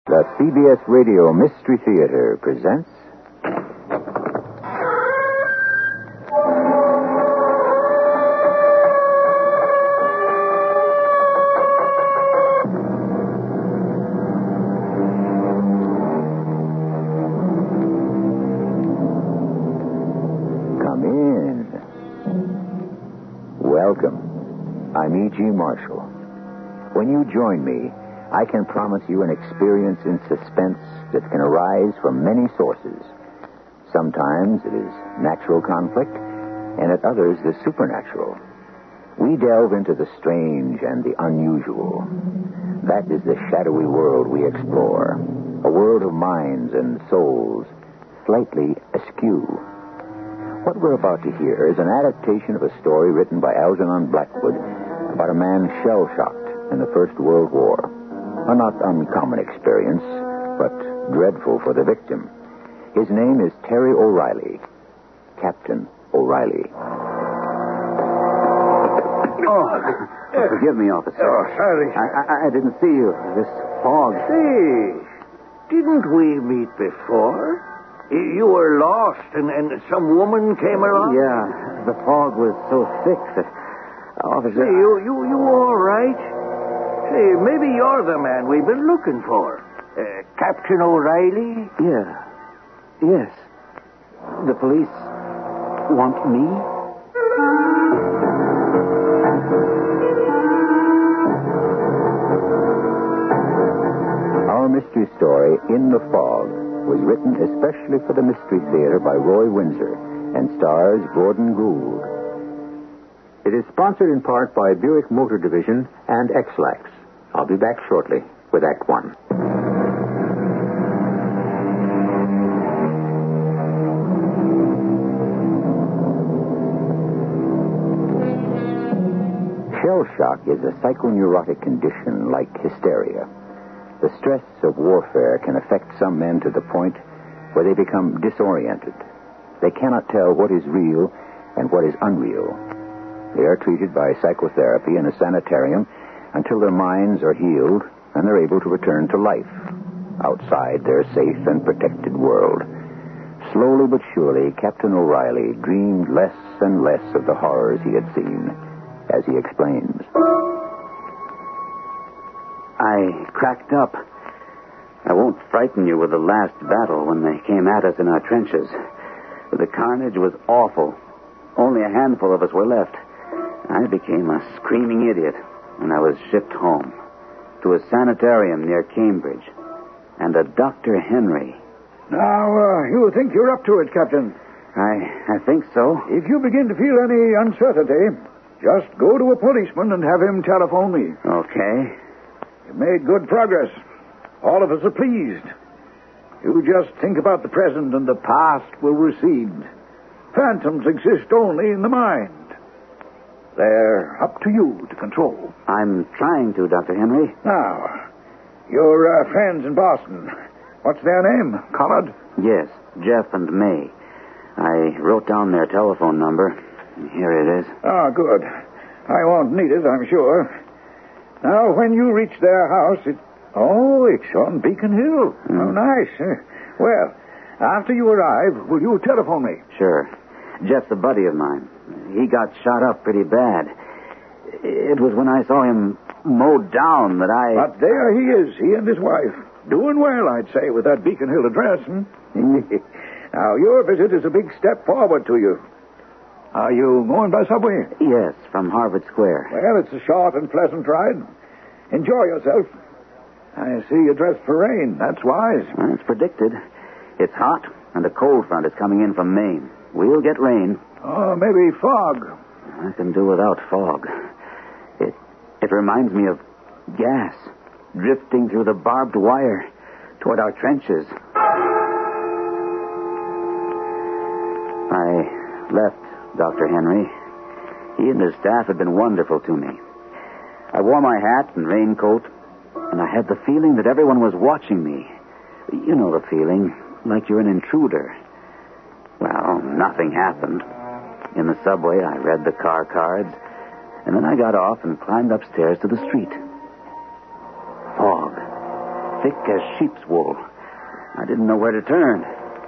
The CBS Radio Mystery Theater presents... Come in. Welcome. I'm E.G. Marshall. When you join me, I can promise you an experience in suspense that can arise from many sources. Sometimes it is natural conflict, and at others the supernatural. We delve into the strange and the unusual. That is the shadowy world we explore, a world of minds and souls, slightly askew. What we're about to hear is an adaptation of a story written by Algernon Blackwood about a man shell-shocked in the First World War. A not uncommon experience, but dreadful for the victim. His name is Terry O'Reilly. Captain O'Reilly. Forgive me, officer. Oh, sorry. I didn't see you. This fog. Say, didn't we meet before? You were lost, and some woman came along? Yeah, the fog was so thick that... Officer... Say, you all right? Say, maybe you're the man we've been looking for. Captain O'Reilly? Yeah. Yes. The police want me? Our mystery story, In the Fog, was written especially for the Mystery Theater by Roy Windsor and stars Gordon Gould. It is sponsored in part by Buick Motor Division and X-Lax. I'll be back shortly with Act One. Shell shock is a psychoneurotic condition like hysteria. The stress of warfare can affect some men to the point where they become disoriented. They cannot tell what is real and what is unreal. They are treated by psychotherapy in a sanitarium until their minds are healed and they're able to return to life outside their safe and protected world. Slowly but surely, Captain O'Reilly dreamed less and less of the horrors he had seen, as he explains. I cracked up. I won't frighten you with the last battle when they came at us in our trenches. The carnage was awful. Only a handful of us were left. I became a screaming idiot. And I was shipped home to a sanitarium near Cambridge. And a Dr. Henry. Now, you think you're up to it, Captain? I think so. If you begin to feel any uncertainty, just go to a policeman and have him telephone me. Okay. You've made good progress. All of us are pleased. You just think about the present and the past will recede. Phantoms exist only in the mind. They're up to you to control. I'm trying to, Dr. Henry. Now, your friends in Boston, what's their name? Collard? Yes, Jeff and May. I wrote down their telephone number. Here it is. Ah, good. I won't need it, I'm sure. Now, when you reach their house, it's on Beacon Hill. Oh, nice. Well, after you arrive, will you telephone me? Sure. Jeff's a buddy of mine. He got shot up pretty bad. It was when I saw him mowed down that I... But there he is, he and his wife. Doing well, I'd say, with that Beacon Hill address. Now, your visit is a big step forward to you. Are you going by subway? Yes, from Harvard Square. Well, it's a short and pleasant ride. Enjoy yourself. I see you're dressed for rain. That's wise. Well, it's predicted. It's hot, and a cold front is coming in from Maine. We'll get rain. Oh, maybe fog. I can do without fog. It reminds me of gas drifting through the barbed wire toward our trenches. I left Dr. Henry. He and his staff had been wonderful to me. I wore my hat and raincoat, and I had the feeling that everyone was watching me. You know the feeling, like you're an intruder. Well, nothing happened. In the subway, I read the car cards, and then I got off and climbed upstairs to the street. Fog. thick as sheep's wool. I didn't know where to turn.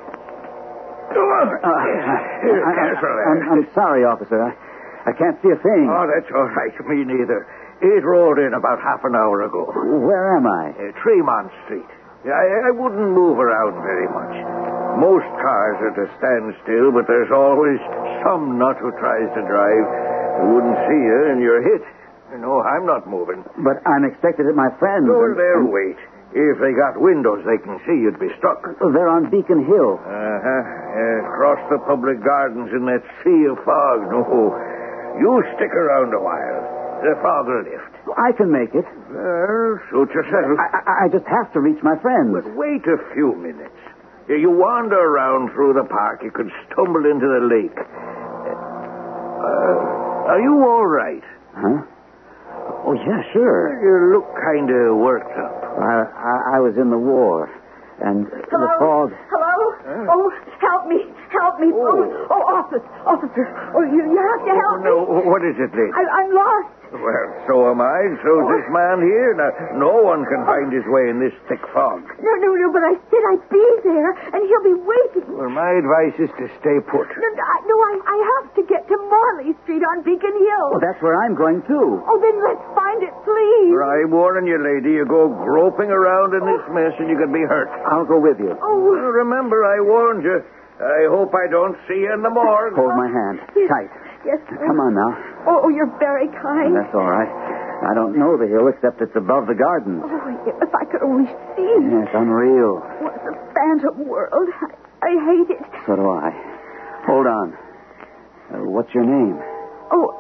I'm sorry, officer. I can't see a thing. Oh, that's all right. Me neither. It rolled in about half an hour ago. Where am I? Tremont Street. I wouldn't move around very much. Most cars are to stand still, but there's always some nut who tries to drive. Who wouldn't see you, and you're hit. No, I'm not moving. But I'm expected at my friend's. Go there, wait. If they got windows they can see, you'd be stuck. They're on Beacon Hill. Across the public gardens in that sea of fog. No, you stick around a while. The fog will lift. I can make it. Well, suit yourself. I just have to reach my friends. But wait a few minutes. You wander around through the park, you could stumble into the lake. Are you all right? Huh? Oh, yeah, sure. You look kind of worked up. I was in the war, and Hello? the fog... Hello? Oh, help me. Help me. Oh, officer. Oh, you have to help me. No, what is it, lady? I'm lost. Well, so am I. So's this man here. Now, no one can find his way in this thick fog. No, but I said I'd be there, and he'll be waiting. Well, my advice is to stay put. No, I have to get to Morley Street on Beacon Hill. Well, that's where I'm going, too. Oh, then let's find it, please. I'm warning you, lady. You go groping around in this mess, and you could be hurt. I'll go with you. Oh. Well, remember, I warned you. I hope I don't see you in the morgue. Hold my hand. Tight. Yes. Come on now. Oh, you're very kind. That's all right. I don't know the hill except it's above the gardens. Oh, if I could only see. Yeah, it's unreal. Oh, it's a phantom world. I hate it. So do I. Hold on. What's your name? Oh,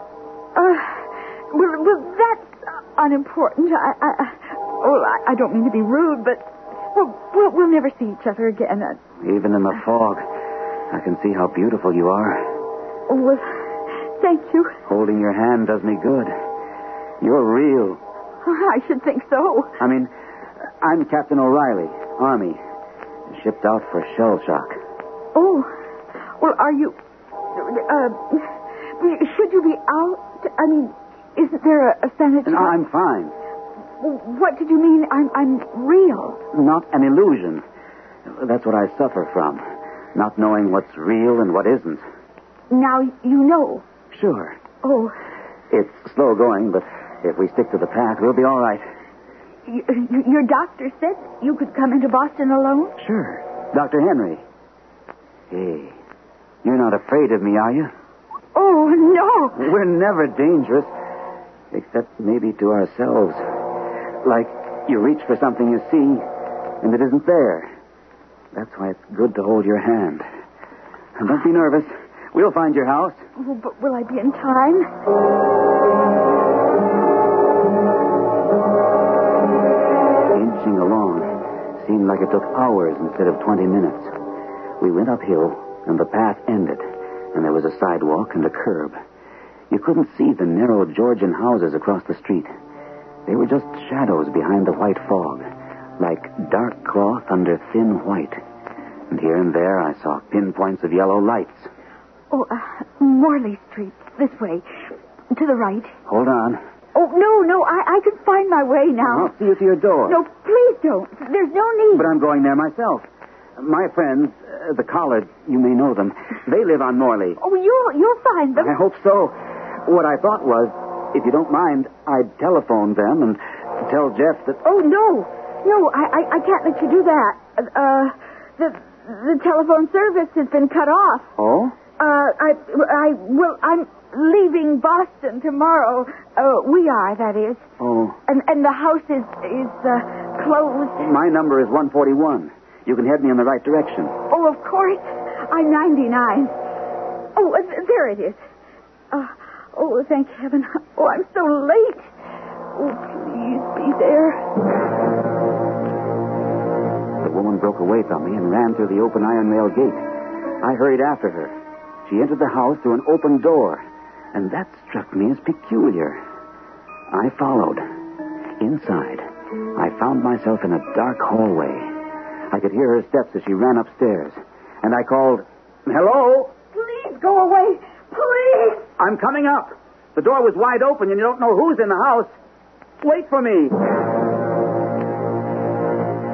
well, that's unimportant. I don't mean to be rude, but we'll never see each other again. Even in the fog, I can see how beautiful you are. Oh, well, thank you. Holding your hand does me good. You're real. I should think so. I mean, I'm Captain O'Reilly, Army. Shipped out for shell shock. Oh, well, are you... should you be out? I mean, isn't there a sanitary... No, I'm fine. What did you mean? I'm real? Not an illusion. That's what I suffer from. Not knowing what's real and what isn't. Now you know. Sure. Oh. It's slow going, but if we stick to the path, we'll be all right. Your doctor said you could come into Boston alone? Sure. Dr. Henry. Hey, you're not afraid of me, are you? Oh, no. We're never dangerous, except maybe to ourselves. Like you reach for something you see, and it isn't there. That's why it's good to hold your hand. And don't be nervous. We'll find your house. Oh, but will I be in time? Inching along seemed like it took hours instead of 20 minutes. We went uphill, and the path ended, and there was a sidewalk and a curb. You couldn't see the narrow Georgian houses across the street. They were just shadows behind the white fog, like dark cloth under thin white. And here and there I saw pinpoints of yellow lights. Oh, Morley Street, this way. To the right. Hold on. Oh, no, I can find my way now. I'll see you to your door. No, please don't. There's no need. But I'm going there myself. My friends, the Collards, you may know them, they live on Morley. Oh, you'll find them. I hope so. What I thought was, if you don't mind, I'd telephone them and tell Jeff that... Oh, no, I can't let you do that. The telephone service has been cut off. Oh? I'm leaving Boston tomorrow. We are, that is. Oh. And the house is closed. My number is 141. You can head me in the right direction. Oh, of course. I'm 99. Oh, there it is. Oh, thank heaven. Oh, I'm so late. Oh, please be there. The woman broke away from me and ran through the open iron rail gate. I hurried after her. She entered the house through an open door, and that struck me as peculiar. I followed. Inside, I found myself in a dark hallway. I could hear her steps as she ran upstairs, and I called, "Hello?" Please go away. Please. I'm coming up. The door was wide open, and you don't know who's in the house. Wait for me.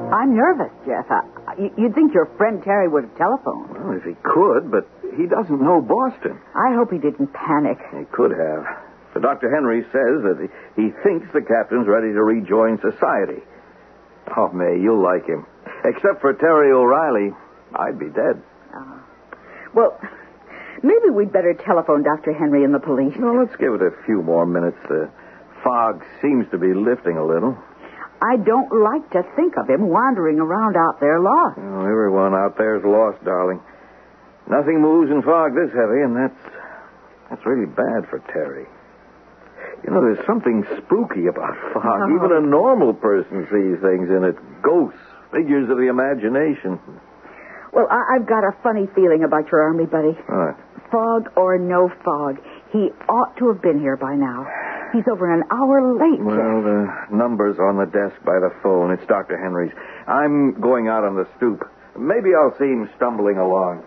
I'm nervous, Jeff. You'd think your friend Terry would have telephoned. Well, if he could, but he doesn't know Boston. I hope he didn't panic. He could have. But Dr. Henry says that he thinks the captain's ready to rejoin society. Oh, May, you'll like him. Except for Terry O'Reilly, I'd be dead. Well, maybe we'd better telephone Dr. Henry and the police. No, let's give it a few more minutes. The fog seems to be lifting a little. I don't like to think of him wandering around out there lost. Oh, everyone out there's lost, darling. Nothing moves in fog this heavy, and that's really bad for Terry. You know, there's something spooky about fog. Even a normal person sees things in it. Ghosts, figures of the imagination. Well, I've got a funny feeling about your army buddy. What? Fog or no fog, he ought to have been here by now. He's over an hour late. Well, the number's on the desk by the phone. It's Dr. Henry's. I'm going out on the stoop. Maybe I'll see him stumbling along.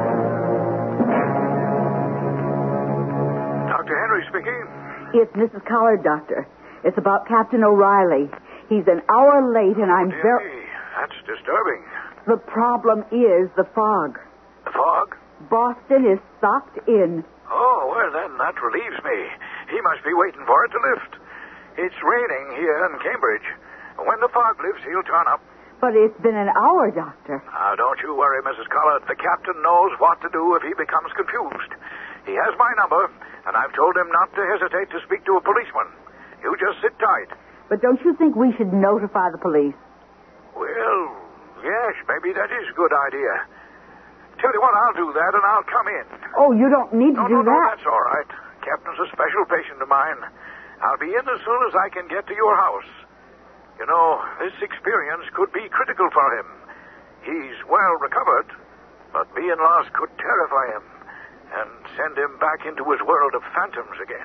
Dr. Henry speaking. It's Mrs. Collard, Doctor. It's about Captain O'Reilly. He's an hour late, and I'm very... That's disturbing. The problem is the fog. The fog? Boston is socked in. Oh, well, then that relieves me. He must be waiting for it to lift. It's raining here in Cambridge. When the fog lifts, he'll turn up. But it's been an hour, Doctor. Now, don't you worry, Mrs. Collard. The captain knows what to do if he becomes confused. He has my number, and I've told him not to hesitate to speak to a policeman. You just sit tight. But don't you think we should notify the police? Well, yes, maybe that is a good idea. Tell you what, I'll do that, and I'll come in. Oh, you don't need to do No, that. that's all right. Captain's a special patient of mine. I'll be in as soon as I can get to your house. You know, this experience could be critical for him. He's well recovered, but being lost could terrify him and send him back into his world of phantoms again.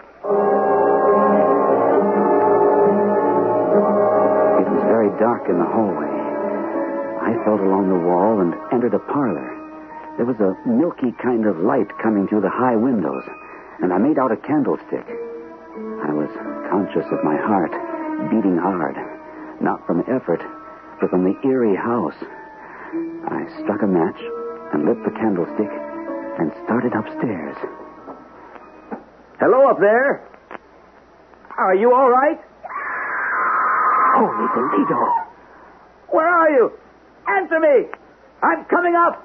It was very dark in the hallway. I felt along the wall and entered a parlor. There was a milky kind of light coming through the high windows, and I made out a candlestick. I was conscious of my heart beating hard, not from effort, but from the eerie house. I struck a match and lit the candlestick and started upstairs. Hello up there. Are you all right? Holy Toledo! Where are you? Answer me. I'm coming up.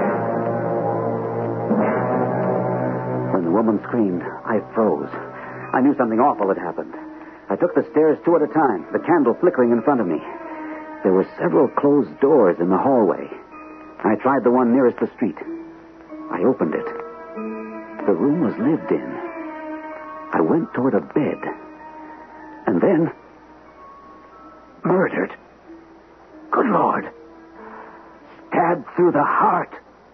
When the woman screamed, I froze. I knew something awful had happened. I took the stairs two at a time, the candle flickering in front of me. There were several closed doors in the hallway. I tried the one nearest the street. I opened it. The room was lived in. I went toward a bed. And then... murdered. Good Lord. Stabbed through the heart.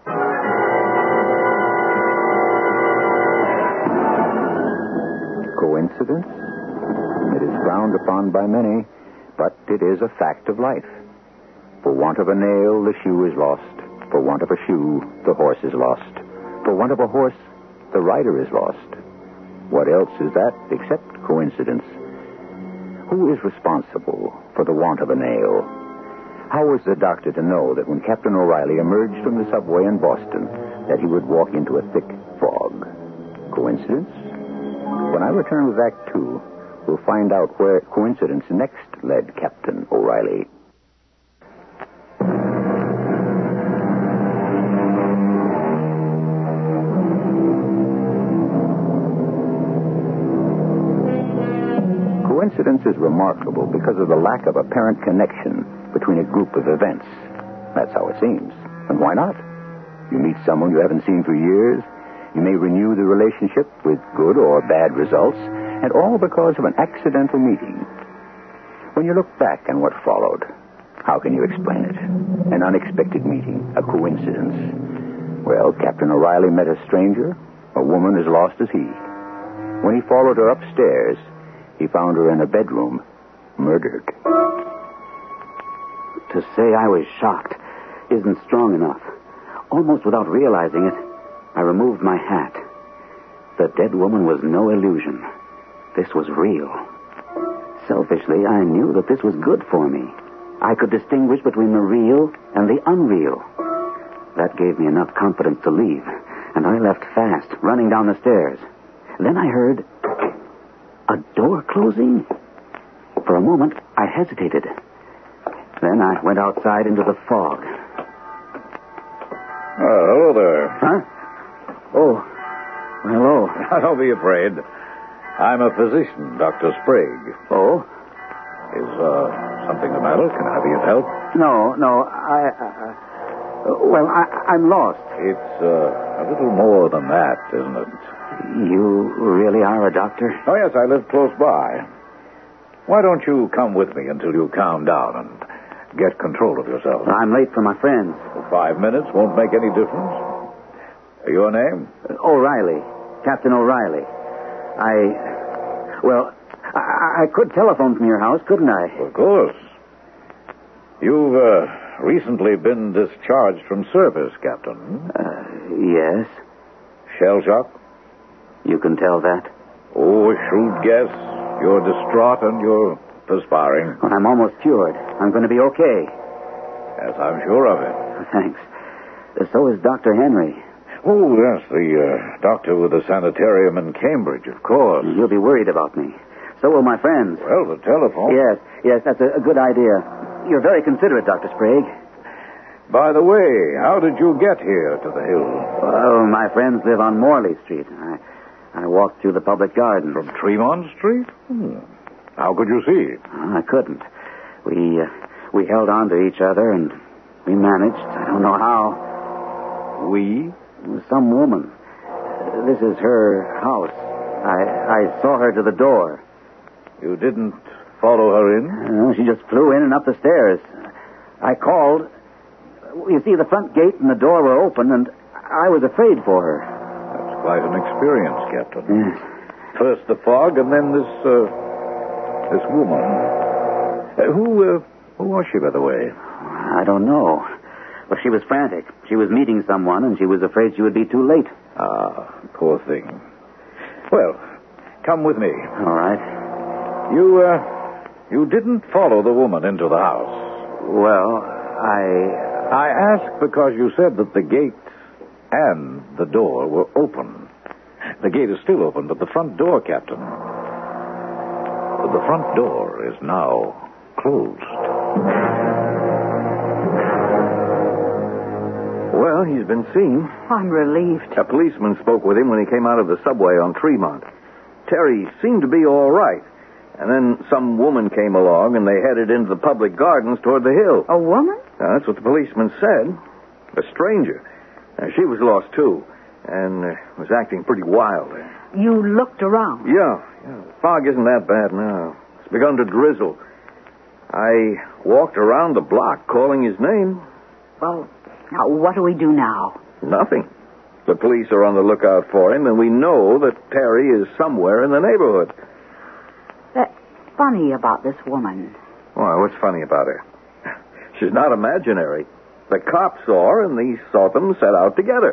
Coincidence? It is frowned upon by many, but it is a fact of life. For want of a nail, the shoe is lost. For want of a shoe, the horse is lost. For want of a horse, the rider is lost. What else is that except coincidence? Who is responsible for the want of a nail? How was the doctor to know that when Captain O'Reilly emerged from the subway in Boston, that he would walk into a thick fog? Coincidence? When I return with Act 2, we'll find out where coincidence next led Captain O'Reilly. Coincidence is remarkable because of the lack of apparent connection between a group of events. That's how it seems. And why not? You meet someone you haven't seen for years. You may renew the relationship with good or bad results, and all because of an accidental meeting. When you look back on what followed, how can you explain it? An unexpected meeting, a coincidence. Well, Captain O'Reilly met a stranger, a woman as lost as he. When he followed her upstairs, he found her in a bedroom, murdered. To say I was shocked isn't strong enough. Almost without realizing it, I removed my hat. The dead woman was no illusion. This was real. Selfishly, I knew that this was good for me. I could distinguish between the real and the unreal. That gave me enough confidence to leave, and I left fast, running down the stairs. Then I heard a door closing. For a moment, I hesitated. Then I went outside into the fog. Hello there. Huh? Oh, hello. Don't be afraid. I'm a physician, Dr. Sprague. Oh? Is something the matter? Can I be of help? No. I'm lost. It's a little more than that, isn't it? You really are a doctor? Oh, yes, I live close by. Why don't you come with me until you calm down and get control of yourself? I'm late for my friends. 5 minutes won't make any difference. Your name? O'Reilly. Captain O'Reilly. I could telephone from your house, couldn't I? Of course. You've recently been discharged from service, Captain. Yes. Shell shock? You can tell that? Oh, a shrewd guess. You're distraught and you're perspiring. Well, I'm almost cured. I'm going to be okay. Yes, I'm sure of it. Thanks. So is Dr. Henry. Oh, yes, the doctor with the sanitarium in Cambridge, of course. You'll be worried about me. So will my friends. Well, the telephone. Yes, that's a good idea. You're very considerate, Dr. Sprague. By the way, how did you get here to the hill? Well, my friends live on Morley Street. I walked through the public garden. From Tremont Street? How could you see? I couldn't. We held on to each other, and we managed. I don't know how. We? Some woman. This is her house. I saw her to the door. You didn't follow her in? No, she just flew in and up the stairs. I called. You see, the front gate and the door were open, and I was afraid for her. That's quite an experience, Captain. Yes. First the fog, and then this woman. Who was she, by the way? I don't know. Well, she was frantic. She was meeting someone, and she was afraid she would be too late. Ah, poor thing. Well, come with me. All right. You didn't follow the woman into the house. Well, I asked because you said that the gate and the door were open. The gate is still open, but the front door, Captain. The front door is now closed. Well, he's been seen. I'm relieved. A policeman spoke with him when he came out of the subway on Tremont. Terry seemed to be all right. And then some woman came along, and they headed into the public gardens toward the hill. A woman? Now, that's what the policeman said. A stranger. She was lost, too, and was acting pretty wild. You looked around? Yeah. The fog isn't that bad now. It's begun to drizzle. I walked around the block calling his name. Well, now, what do we do now? Nothing. The police are on the lookout for him, and we know that Terry is somewhere in the neighborhood. That's funny about this woman. Why, what's funny about her? She's not imaginary. The cops saw her, and they saw them set out together.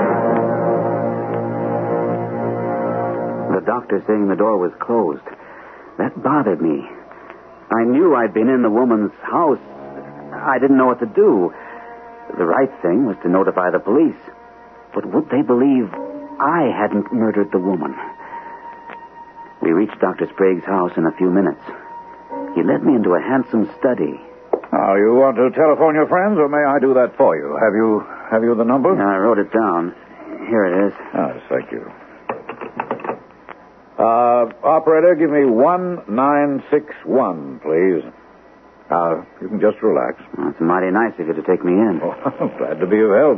The doctor saying the door was closed. That bothered me. I knew I'd been in the woman's house. I didn't know what to do. The right thing was to notify the police. But would they believe I hadn't murdered the woman? We reached Dr. Sprague's house in a few minutes. He led me into a handsome study. Now, you want to telephone your friends, or may I do that for you? Have you the number? I wrote it down. Here it is. Yes, thank you. Operator, give me 1961, please. You can just relax. Well, it's mighty nice of you to take me in. Oh, glad to be of help.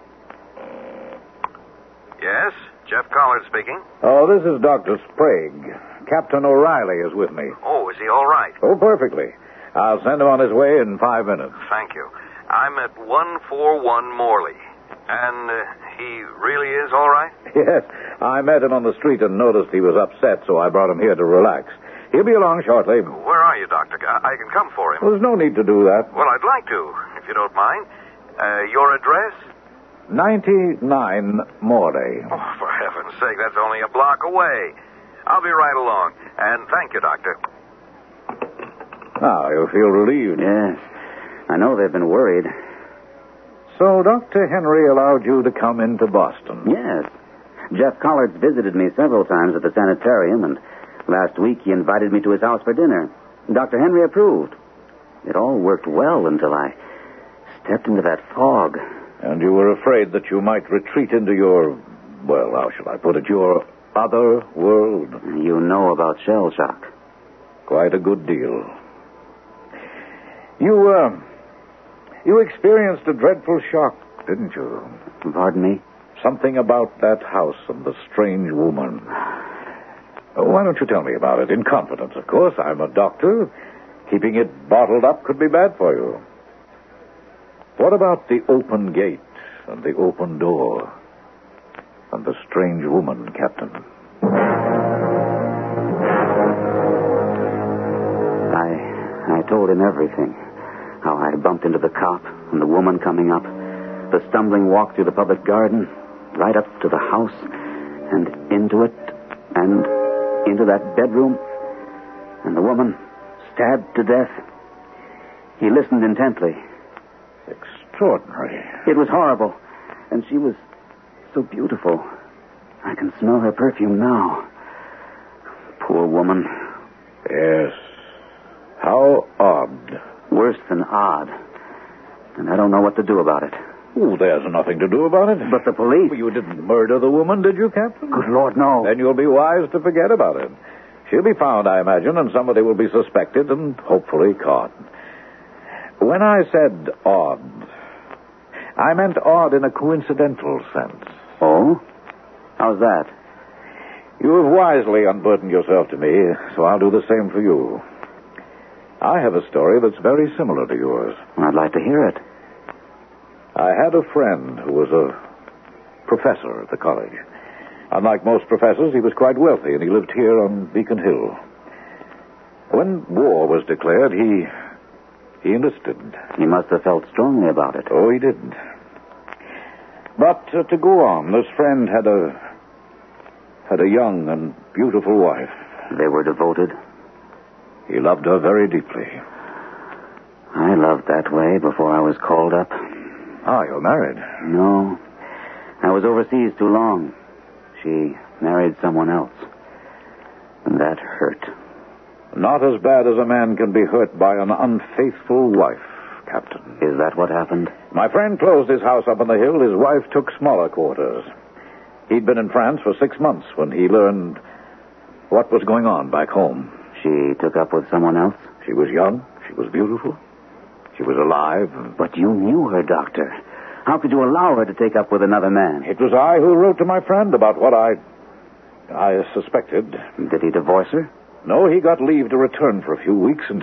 Yes, Jeff Collard speaking. Oh, this is Dr. Sprague. Captain O'Reilly is with me. Oh, is he all right? Oh, perfectly. I'll send him on his way in 5 minutes. Thank you. I'm at 141 Morley. And he really is all right? Yes, I met him on the street and noticed he was upset, so I brought him here to relax. He'll be along shortly. Where are you, Doctor? I can come for him. Well, there's no need to do that. Well, I'd like to, if you don't mind. Your address? 99 Morley. Oh, for heaven's sake, that's only a block away. I'll be right along. And thank you, Doctor. Now, you feel relieved. Yes. I know they've been worried. So Dr. Henry allowed you to come into Boston? Yes. Jeff Collards visited me several times at the sanitarium, and last week he invited me to his house for dinner. Dr. Henry approved. It all worked well until I stepped into that fog. And you were afraid that you might retreat into your, well, how shall I put it, your other world? You know about shell shock. Quite a good deal. You experienced a dreadful shock, didn't you? Pardon me? Something about that house and the strange woman. Why don't you tell me about it? In confidence, of course. I'm a doctor. Keeping it bottled up could be bad for you. What about the open gate and the open door and the strange woman, Captain? I told him everything. How I bumped into the cop and the woman coming up, the stumbling walk through the public garden, right up to the house, and into it, and into that bedroom, and the woman stabbed to death. He listened intently. Extraordinary. It was horrible, and she was so beautiful. I can smell her perfume now. Poor woman. Yes. How odd. Worse than odd. And I don't know what to do about it. Oh, there's nothing to do about it. But the police... Well, you didn't murder the woman, did you, Captain? Good Lord, no. Then you'll be wise to forget about it. She'll be found, I imagine, and somebody will be suspected and hopefully caught. When I said odd, I meant odd in a coincidental sense. Oh? How's that? You have wisely unburdened yourself to me, so I'll do the same for you. I have a story that's very similar to yours. I'd like to hear it. I had a friend who was a professor at the college. Unlike most professors, he was quite wealthy, and he lived here on Beacon Hill. When war was declared, he enlisted. He must have felt strongly about it. Oh, he did. But to go on, this friend had a young and beautiful wife. They were devoted? He loved her very deeply. I loved that way before I was called up. Ah, you're married? No. I was overseas too long. She married someone else. And that hurt. Not as bad as a man can be hurt by an unfaithful wife, Captain. Is that what happened? My friend closed his house up on the hill. His wife took smaller quarters. He'd been in France for 6 months when he learned what was going on back home. She took up with someone else? She was young. She was beautiful. She was alive. But you knew her, Doctor. How could you allow her to take up with another man? It was I who wrote to my friend about what I suspected. Did he divorce her? No, he got leave to return for a few weeks, and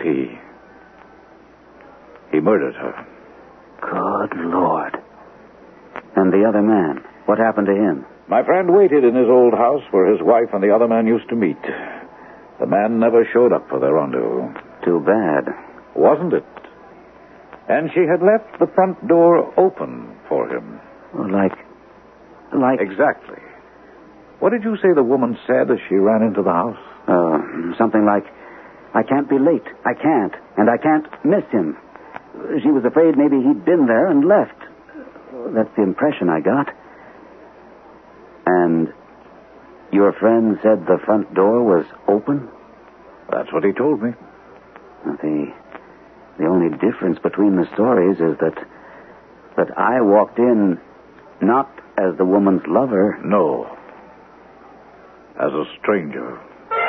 he murdered her. Good Lord. And the other man? What happened to him? My friend waited in his old house where his wife and the other man used to meet. The man never showed up for their rendezvous. Too bad. Wasn't it? And she had left the front door open for him. Like... Exactly. What did you say the woman said as she ran into the house? Something like, I can't be late. I can't. And I can't miss him. She was afraid maybe he'd been there and left. That's the impression I got. And your friend said the front door was open? That's what he told me. The only difference between the stories is that I walked in not as the woman's lover. No. As a stranger.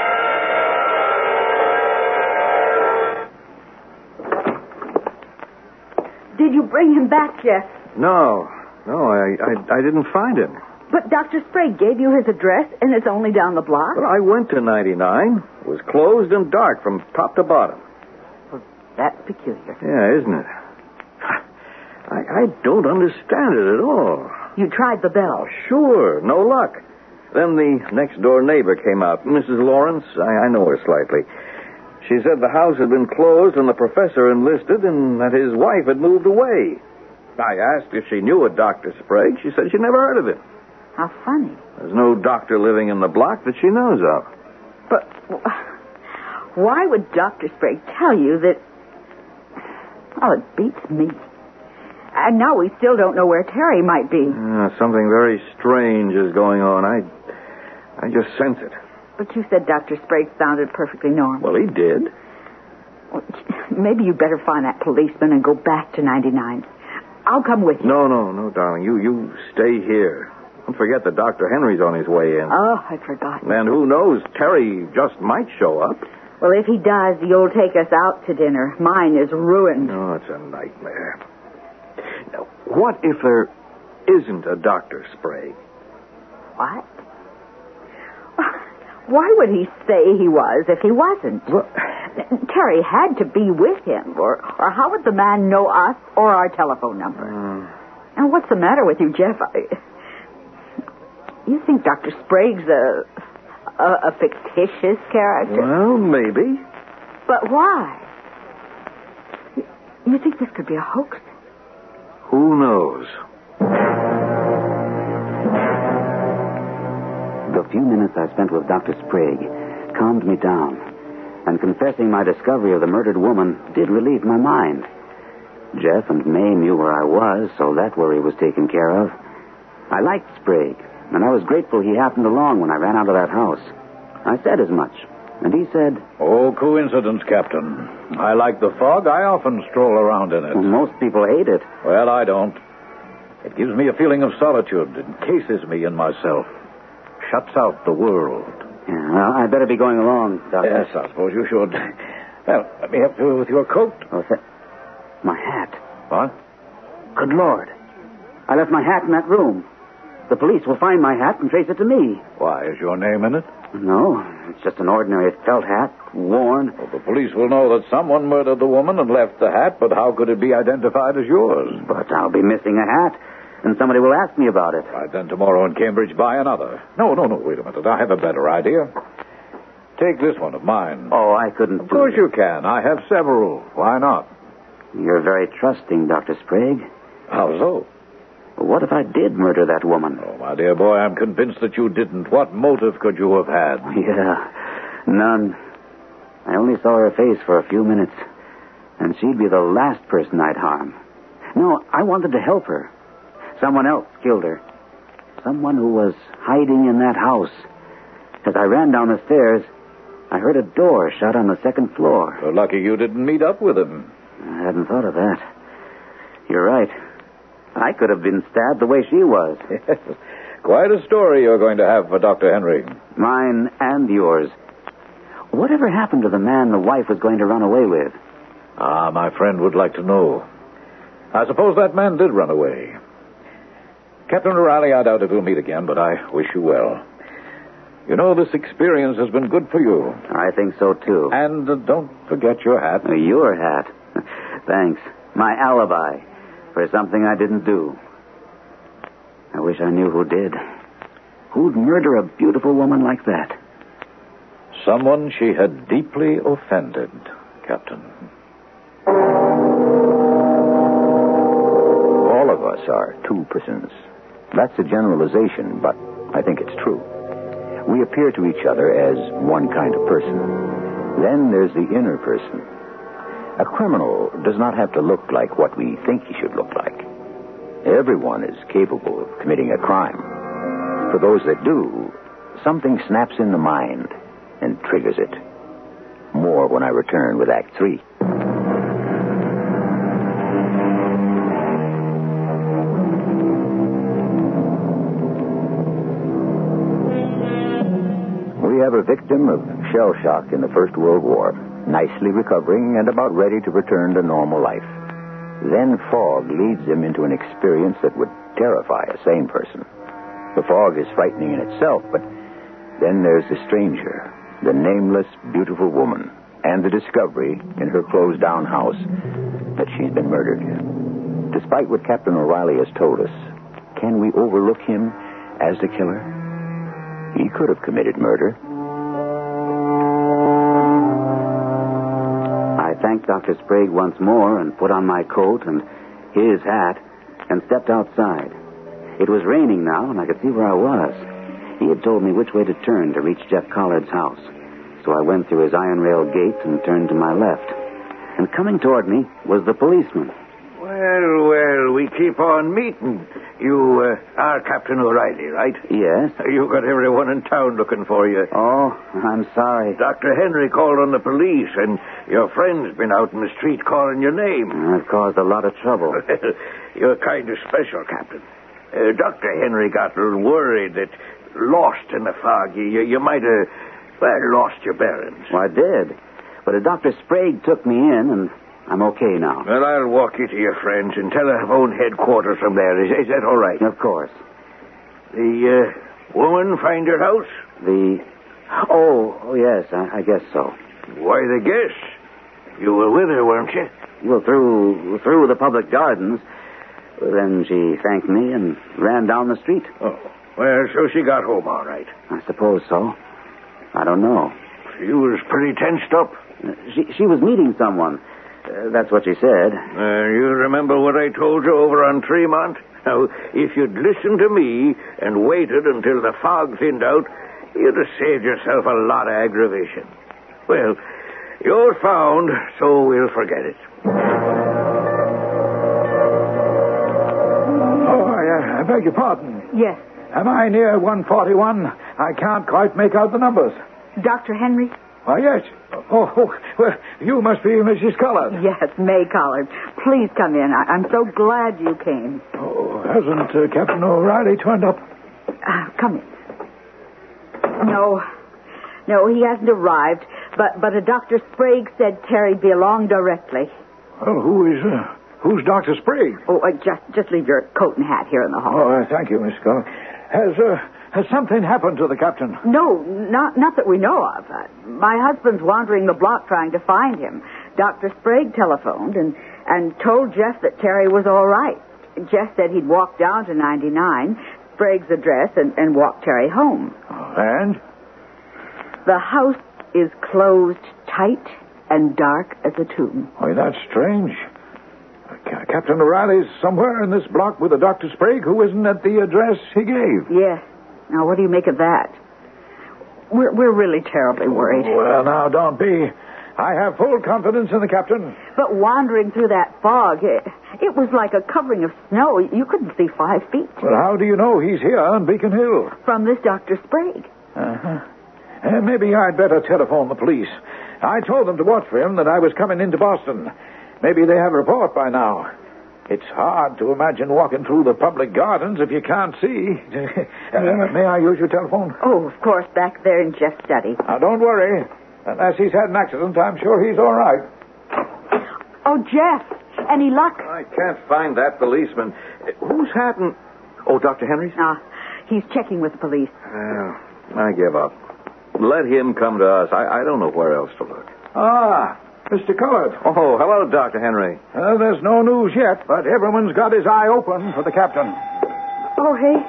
Did you bring him back, Jeff? No, I didn't find him. But Dr. Sprague gave you his address, and it's only down the block? But I went to 99. It was closed and dark from top to bottom. Well, that's peculiar. Yeah, isn't it? I don't understand it at all. You tried the bell? Oh, sure, no luck. Then the next-door neighbor came out, Mrs. Lawrence. I know her slightly. She said the house had been closed and the professor enlisted and that his wife had moved away. I asked if she knew a Dr. Sprague. She said she never heard of him. How funny. There's no doctor living in the block that she knows of. But why would Dr. Sprague tell you that... Oh, it beats me. And now we still don't know where Terry might be. Something very strange is going on. I just sense it. But you said Dr. Sprague sounded perfectly normal. Well, he did. Well, maybe you better find that policeman and go back to 99. I'll come with you. No, darling. You stay here. Don't forget that Dr. Henry's on his way in. Oh, I'd forgotten. And who knows, Terry just might show up. Well, if he does, you'll take us out to dinner. Mine is ruined. Oh, it's a nightmare. Now, what if there isn't a Dr. Sprague? What? Why would he say he was if he wasn't? Well, Terry had to be with him, or how would the man know us or our telephone number? And what's the matter with you, Jeff? You think Dr. Sprague's a fictitious character? Well, maybe. But why? You think this could be a hoax? Who knows? The few minutes I spent with Dr. Sprague calmed me down, and confessing my discovery of the murdered woman did relieve my mind. Jeff and May knew where I was, so that worry was taken care of. I liked Sprague, and I was grateful he happened along when I ran out of that house. I said as much, and he said, "Oh, coincidence, Captain. I like the fog. I often stroll around in it." "Most people hate it." Well, I don't. It gives me a feeling of solitude, encases me in myself, shuts out the world. Yeah, well, I'd better be going along, Doctor. Yes, I suppose you should. Well, let me help you with your coat. My hat. What? Good Lord. I left my hat in that room. The police will find my hat and trace it to me. Why, is your name in it? No, it's just an ordinary felt hat, worn. Well, the police will know that someone murdered the woman and left the hat, but how could it be identified as yours? But I'll be missing a hat, and somebody will ask me about it. Right, then tomorrow in Cambridge, buy another. No, wait a minute. I have a better idea. Take this one of mine. Oh, I couldn't. Of course you can. I have several. Why not? You're very trusting, Dr. Sprague. How so? What if I did murder that woman? Oh, my dear boy, I'm convinced that you didn't. What motive could you have had? Yeah, none. I only saw her face for a few minutes, and she'd be the last person I'd harm. No, I wanted to help her. Someone else killed her. Someone who was hiding in that house. As I ran down the stairs, I heard a door shut on the second floor. You're lucky you didn't meet up with him. I hadn't thought of that. You're right. I could have been stabbed the way she was. Yes. Quite a story you're going to have for Dr. Henry. Mine and yours. Whatever happened to the man the wife was going to run away with? Ah, my friend would like to know. I suppose that man did run away. Captain O'Reilly, I doubt if we'll meet again, but I wish you well. You know, this experience has been good for you. I think so, too. And don't forget your hat. Your hat. Thanks. My alibi for something I didn't do. I wish I knew who did. Who'd murder a beautiful woman like that? Someone she had deeply offended, Captain. All of us are two persons. That's a generalization, but I think it's true. We appear to each other as one kind of person. Then there's the inner person. A criminal does not have to look like what we think he should look like. Everyone is capable of committing a crime. For those that do, something snaps in the mind and triggers it. More when I return with Act 3. We have a victim of shell shock in the First World War, nicely recovering and about ready to return to normal life. Then fog leads him into an experience that would terrify a sane person. The fog is frightening in itself, but then there's the stranger, the nameless, beautiful woman, and the discovery in her closed-down house that she's been murdered. Despite what Captain O'Reilly has told us, can we overlook him as the killer? He could have committed murder. I thanked Dr. Sprague once more and put on my coat and his hat and stepped outside. It was raining now, and I could see where I was. He had told me which way to turn to reach Jeff Collard's house. So I went through his iron rail gate and turned to my left. and coming toward me was the policeman. Well, we keep on meeting. You are Captain O'Reilly, right? Yes. You got everyone in town looking for you. Oh, I'm sorry. Dr. Henry called on the police, and your friend's been out in the street calling your name. I've caused a lot of trouble. You're kind of special, Captain. Dr. Henry got a little worried that lost in the fog, you might have, lost your bearings. Well, I did. But Dr. Sprague took me in, and I'm okay now. Well, I'll walk you to your friends and telephone headquarters from there. Is that all right? Of course. The woman find your house? Oh, yes, I guess so. Why the guess? You were with her, weren't you? Well, through the public gardens. Then she thanked me and ran down the street. Oh, well, so she got home all right. I suppose so. I don't know. She was pretty tensed up. She was meeting someone. That's what she said. You remember what I told you over on Tremont? Now, if you'd listened to me and waited until the fog thinned out, you'd have saved yourself a lot of aggravation. Well, you're found, so we'll forget it. I beg your pardon. Yes. Am I near 141? I can't quite make out the numbers. Dr. Henry? Why, yes. Oh, well, you must be Mrs. Collard. Yes, May Collard. Please come in. I'm so glad you came. Oh, hasn't Captain O'Reilly turned up? Come in. No, he hasn't arrived. But Dr. Sprague said Terry'd be along directly. Well, who's Dr. Sprague? Oh, just leave your coat and hat here in the hall. Oh, thank you, Miss Collard. Has something happened to the captain? No, not that we know of. My husband's wandering the block trying to find him. Dr. Sprague telephoned and told Jeff that Terry was all right. Jeff said he'd walk down to 99, Sprague's address, and walk Terry home. And? The house is closed tight and dark as a tomb. Why, that's strange. Captain O'Reilly's somewhere in this block with a Dr. Sprague who isn't at the address he gave. Yes. Now, what do you make of that? We're really terribly worried. Well, now, don't be. I have full confidence in the captain. But wandering through that fog, it was like a covering of snow. You couldn't see 5 feet. Well, how do you know he's here on Beacon Hill? From this Dr. Sprague. Uh-huh. Maybe I'd better telephone the police. I told them to watch for him, that I was coming into Boston. Maybe they have a report by now. It's hard to imagine walking through the public gardens if you can't see. May I use your telephone? Oh, of course, back there in Jeff's study. Now, don't worry. Unless he's had an accident, I'm sure he's all right. Oh, Jeff, any luck? I can't find that policeman. Who's happened? Oh, Dr. Henry? He's checking with the police. I give up. Let him come to us. I don't know where else to look. Mr. Collard. Oh, hello, Dr. Henry. There's no news yet, but everyone's got his eye open for the captain. Oh, hey.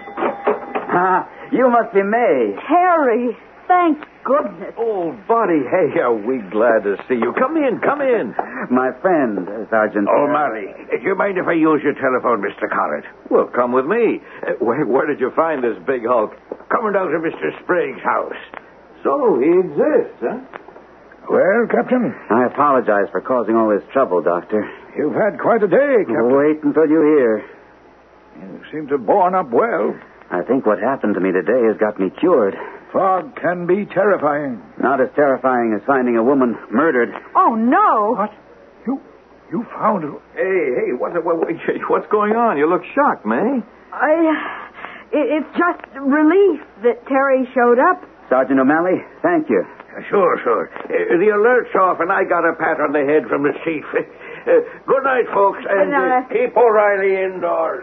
You must be May. Terry, thank goodness. Oh, buddy, hey, are we glad to see you. Come in. My friend, Sergeant. O'Malley, do you mind if I use your telephone, Mr. Collard? Well, come with me. Where did you find this big hulk? Coming down to Mr. Sprague's house. So, he exists, huh? Well, Captain? I apologize for causing all this trouble, Doctor. You've had quite a day, Captain. Wait until you hear. You seem to have borne up well. I think what happened to me today has got me cured. Fog can be terrifying. Not as terrifying as finding a woman murdered. Oh, no. What? You found her? Hey, what's going on? You look shocked, May. It's just relief that Terry showed up. Sergeant O'Malley, thank you. Sure. The alert's off, and I got a pat on the head from the chief. Good night, folks, and keep O'Reilly indoors.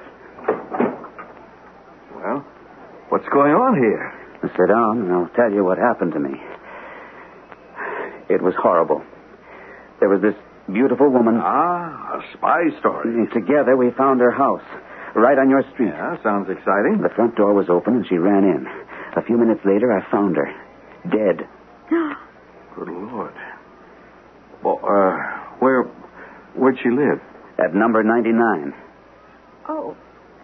Well, what's going on here? Sit down, and I'll tell you what happened to me. It was horrible. There was this beautiful woman. A spy story. Together, we found her house, right on your street. Yeah, sounds exciting. The front door was open, and she ran in. A few minutes later, I found her, dead. Good Lord. Well, where'd she live? At number 99. Oh,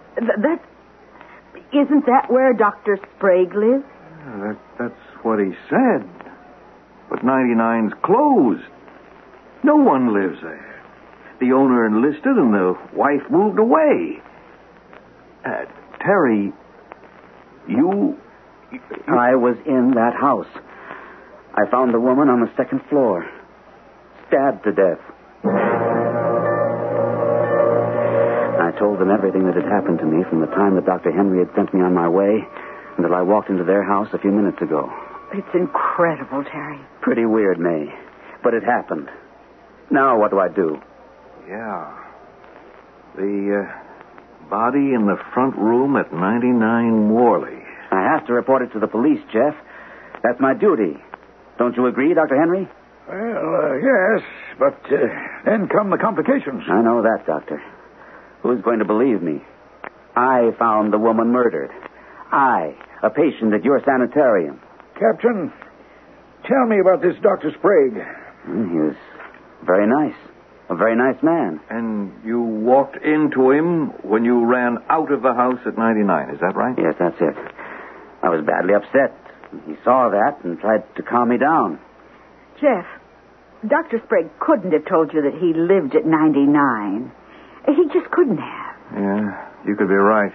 isn't that where Dr. Sprague lives? Yeah, that's what he said. But 99's closed. No one lives there. The owner enlisted and the wife moved away. Terry, you... I was in that house. I found the woman on the second floor, stabbed to death. I told them everything that had happened to me from the time that Dr. Henry had sent me on my way until I walked into their house a few minutes ago. It's incredible, Terry. Pretty weird, May, but it happened. Now what do I do? Yeah. The body in the front room at 99 Morley. I have to report it to the police, Jeff. That's my duty. Don't you agree, Dr. Henry? Well, yes, but then come the complications. I know that, Doctor. Who's going to believe me? I found the woman murdered. I, a patient at your sanitarium. Captain, tell me about this Dr. Sprague. He was very nice. A very nice man. And you walked into him when you ran out of the house at 99, is that right? Yes, that's it. I was badly upset. He saw that and tried to calm me down. Jeff, Dr. Sprague couldn't have told you that he lived at 99. He just couldn't have. Yeah, you could be right.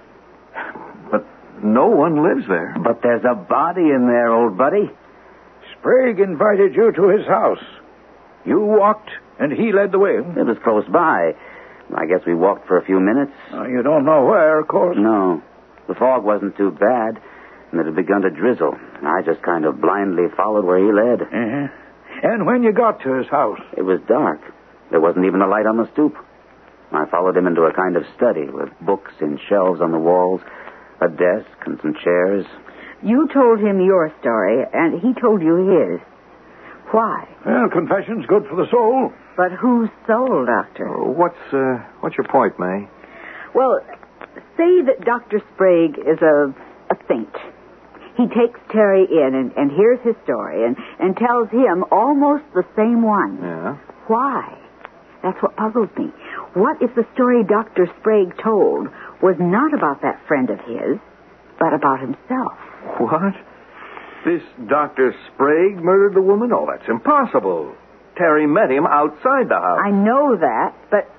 But no one lives there. But there's a body in there, old buddy. Sprague invited you to his house. You walked, and he led the way. It was close by. I guess we walked for a few minutes. You don't know where, of course. No. The fog wasn't too bad, and it had begun to drizzle. I just kind of blindly followed where he led. Uh-huh. And when you got to his house? It was dark. There wasn't even a light on the stoop. I followed him into a kind of study with books in shelves on the walls, a desk and some chairs. You told him your story, and he told you his. Why? Well, confession's good for the soul. But whose soul, Doctor? What's your point, May? Well, say that Dr. Sprague is a saint. He takes Terry in and hears his story and tells him almost the same one. Yeah? Why? That's what puzzles me. What if the story Dr. Sprague told was not about that friend of his, but about himself? What? This Dr. Sprague murdered the woman? Oh, that's impossible. Terry met him outside the house. I know that, but...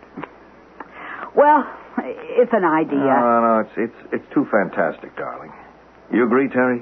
Well, it's an idea. No, it's too fantastic, darling. You agree, Terry?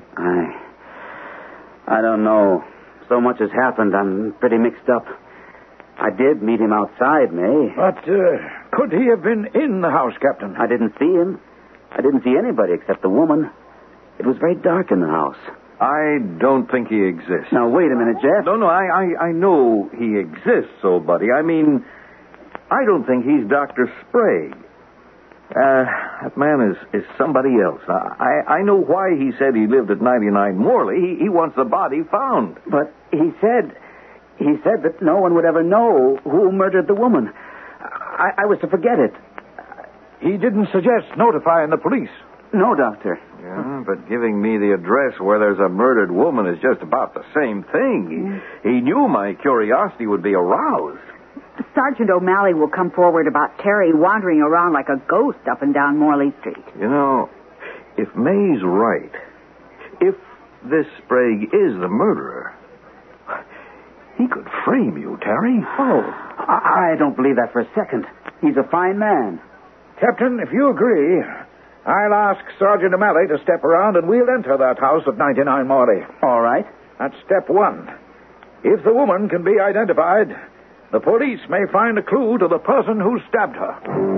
I don't know. So much has happened, I'm pretty mixed up. I did meet him outside, May. But could he have been in the house, Captain? I didn't see him. I didn't see anybody except the woman. It was very dark in the house. I don't think he exists. Now, wait a minute, Jeff. No, I know he exists, old buddy. I mean, I don't think he's Dr. Sprague. That man is somebody else. I know why he said he lived at 99 Morley. He wants the body found. But he said that no one would ever know who murdered the woman. I was to forget it. He didn't suggest notifying the police. No, Doctor. Yeah, but giving me the address where there's a murdered woman is just about the same thing. He knew my curiosity would be aroused. Sergeant O'Malley will come forward about Terry wandering around like a ghost up and down Morley Street. You know, if May's right, if this Sprague is the murderer, he could frame you, Terry. Oh, I don't believe that for a second. He's a fine man. Captain, if you agree, I'll ask Sergeant O'Malley to step around and we'll enter that house at 99 Morley. All right. That's step one. If the woman can be identified, the police may find a clue to the person who stabbed her.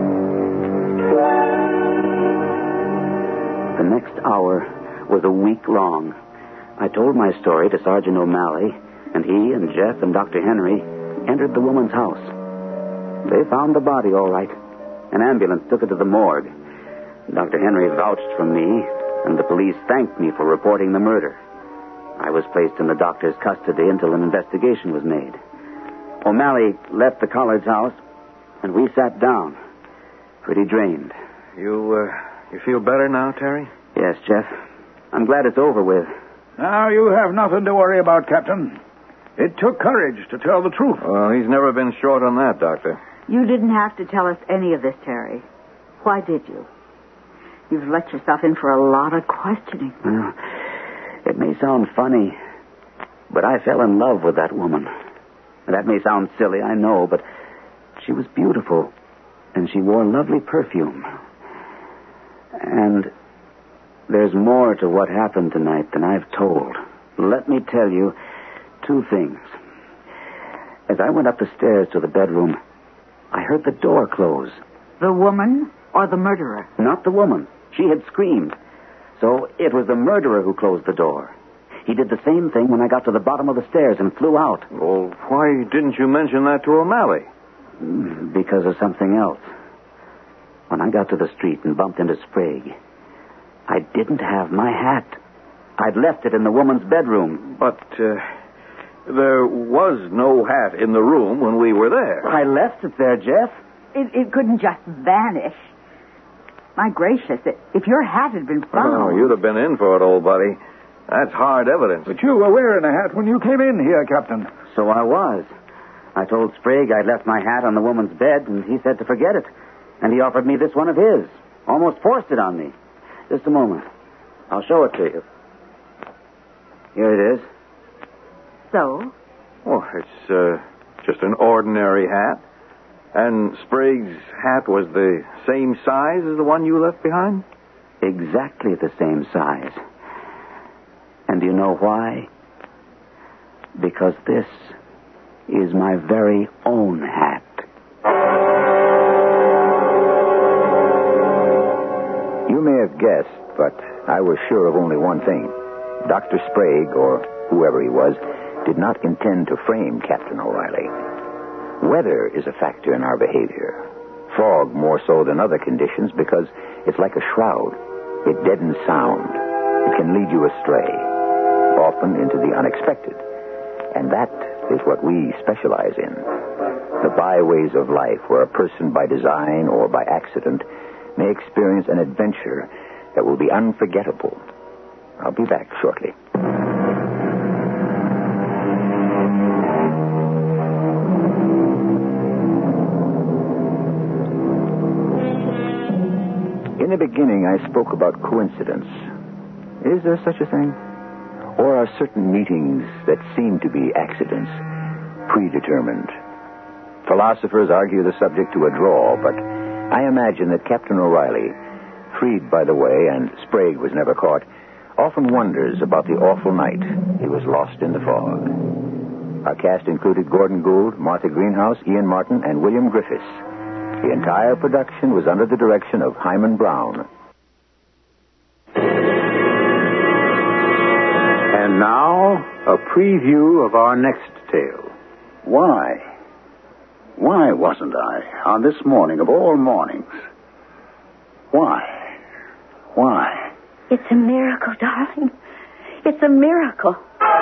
The next hour was a week long. I told my story to Sergeant O'Malley, and he and Jeff and Dr. Henry entered the woman's house. They found the body all right. An ambulance took it to the morgue. Dr. Henry vouched for me, and the police thanked me for reporting the murder. I was placed in the doctor's custody until an investigation was made. O'Malley left the Collards' house, and we sat down, pretty drained. You feel better now, Terry? Yes, Jeff. I'm glad it's over with. Now you have nothing to worry about, Captain. It took courage to tell the truth. Well, he's never been short on that, Doctor. You didn't have to tell us any of this, Terry. Why did you? You've let yourself in for a lot of questioning. Well, it may sound funny, but I fell in love with that woman. That may sound silly, I know, but she was beautiful, and she wore lovely perfume. And there's more to what happened tonight than I've told. Let me tell you 2 things. As I went up the stairs to the bedroom, I heard the door close. The woman or the murderer? Not the woman. She had screamed. So it was the murderer who closed the door. He did the same thing when I got to the bottom of the stairs and flew out. Well, why didn't you mention that to O'Malley? Because of something else. When I got to the street and bumped into Sprague, I didn't have my hat. I'd left it in the woman's bedroom. But there was no hat in the room when we were there. I left it there, Jeff. It couldn't just vanish. My gracious, if your hat had been found... Oh, you'd have been in for it, old buddy. That's hard evidence. But you were wearing a hat when you came in here, Captain. So I was. I told Sprague I'd left my hat on the woman's bed, and he said to forget it. And he offered me this one of his. Almost forced it on me. Just a moment. I'll show it to you. Here it is. So? Oh, it's just an ordinary hat. And Sprague's hat was the same size as the one you left behind? Exactly the same size. And do you know why? Because this is my very own hat. You may have guessed, but I was sure of only one thing. Dr. Sprague, or whoever he was, did not intend to frame Captain O'Reilly. Weather is a factor in our behavior. Fog more so than other conditions because it's like a shroud. It deadens sound. It can lead you astray, often into the unexpected. And that is what we specialize in. The byways of life where a person by design or by accident may experience an adventure that will be unforgettable. I'll be back shortly. In the beginning, I spoke about coincidence. Is there such a thing? Or are certain meetings that seem to be accidents predetermined? Philosophers argue the subject to a draw, but I imagine that Captain O'Reilly, freed by the way, and Sprague was never caught, often wonders about the awful night he was lost in the fog. Our cast included Gordon Gould, Martha Greenhouse, Ian Martin, and William Griffiths. The entire production was under the direction of Hyman Brown. And now, a preview of our next tale. Why wasn't I on this morning of all mornings? Why? It's a miracle, darling. It's a miracle.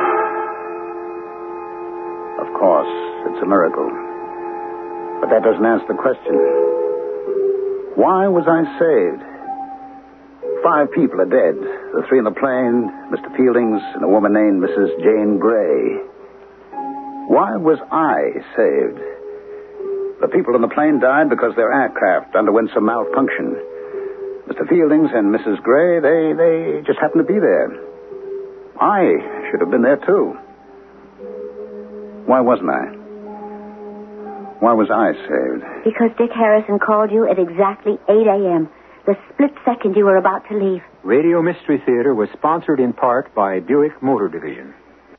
Of course, it's a miracle. But that doesn't answer the question. Why was I saved? 5 people are dead. The 3 in the plane, Mr. Fieldings, and a woman named Mrs. Jane Grey. Why was I saved? The people in the plane died because their aircraft underwent some malfunction. Mr. Fieldings and Mrs. Grey, they just happened to be there. I should have been there, too. Why wasn't I? Why was I saved? Because Dick Harrison called you at exactly 8 a.m., the split second you were about to leave. Radio Mystery Theater was sponsored in part by Buick Motor Division.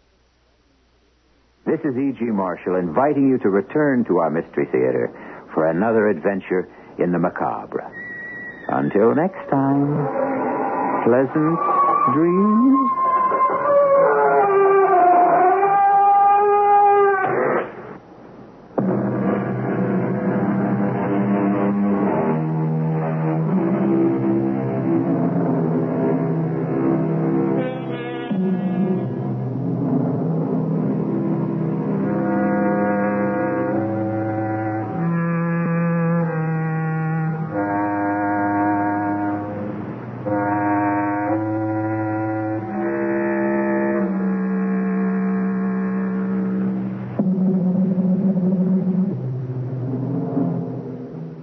This is E.G. Marshall inviting you to return to our Mystery Theater for another adventure in the macabre. Until next time, pleasant dreams.